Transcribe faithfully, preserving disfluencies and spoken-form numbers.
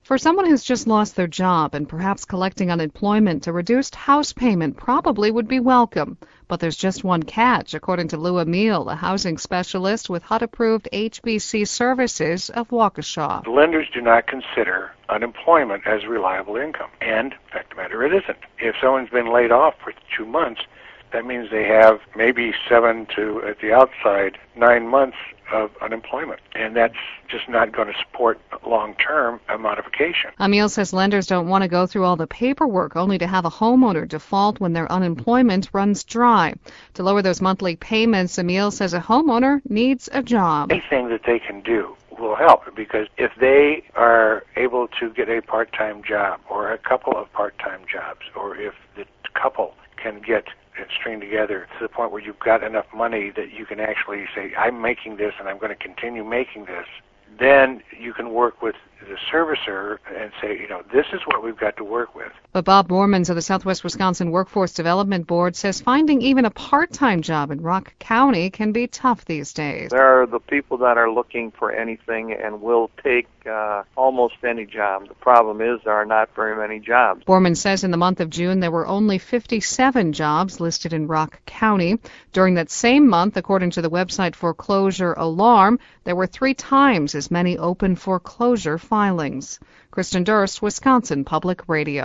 For someone who's just lost their job and perhaps collecting unemployment, a reduced house payment probably would be welcome. But there's just one catch, according to Lou Emile, a housing specialist with H U D-approved H B C Services of Waukesha. Lenders do not consider unemployment as reliable income. And, in fact, the matter, it isn't. If someone's been laid off for two months, that means they have maybe seven to, at the outside, nine months of unemployment. And that's just not going to support long-term a modification. Emile says lenders don't want to go through all the paperwork only to have a homeowner default when their unemployment runs dry. To lower those monthly payments, Emile says a homeowner needs a job. Anything that they can do will help, because if they are able to get a part-time job or a couple of part-time jobs, or if the couple can get it string together to the point where you've got enough money that you can actually say, I'm making this and I'm going to continue making this, then you can work with the servicer and say, you know, this is what we've got to work with. But Bob Bormans of the Southwest Wisconsin Workforce Development Board says finding even a part-time job in Rock County can be tough these days. There are the people that are looking for anything and will take uh, almost any job. The problem is there are not very many jobs. Borman says in the month of June there were only fifty-seven jobs listed in Rock County. During that same month, according to the website Foreclosure Alarm, there were three times as many open foreclosure filings. Kristen Durst, Wisconsin Public Radio.